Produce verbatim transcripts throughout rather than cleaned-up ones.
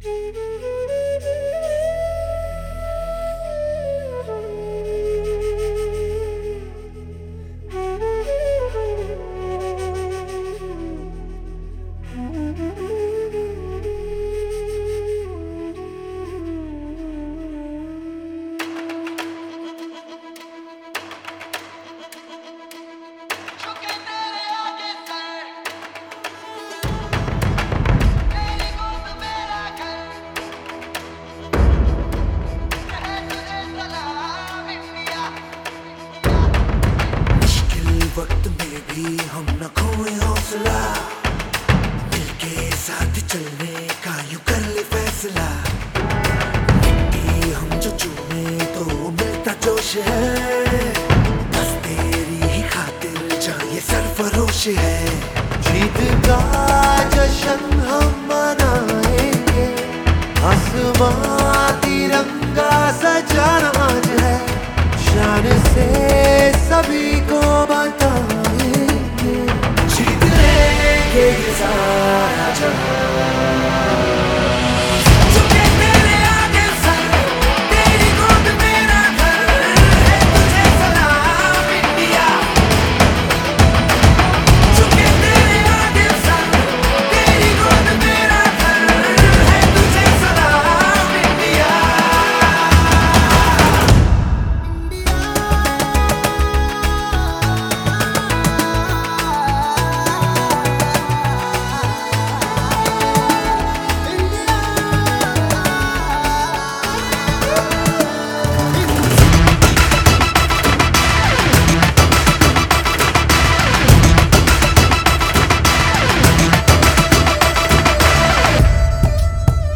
वक्त में भी हम न खोए हौसला, मिलके साथ चलने का यूं कर ले फैसला। मिट्टी हम जो चूमे तो मिलता जोश है, बस तेरी ही खातिर जहाँ ये सरफरोश है। जीत का जश्न हम मनाएंगे, आसमां तिरंगा सजाना आज है। शान से सभी को बताएंगे, जीत लेंगे ये सारा जहां। झुके तेरे आगे सर, तेरी गोद मेरा घर है, तुझे सलाम इंडिया। झुके तेरे आगे सर, तेरी गोद मेरा घर है, तुझे सलाम इंडिया।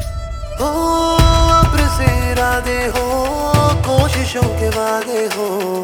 कोशिशों के वादे हो,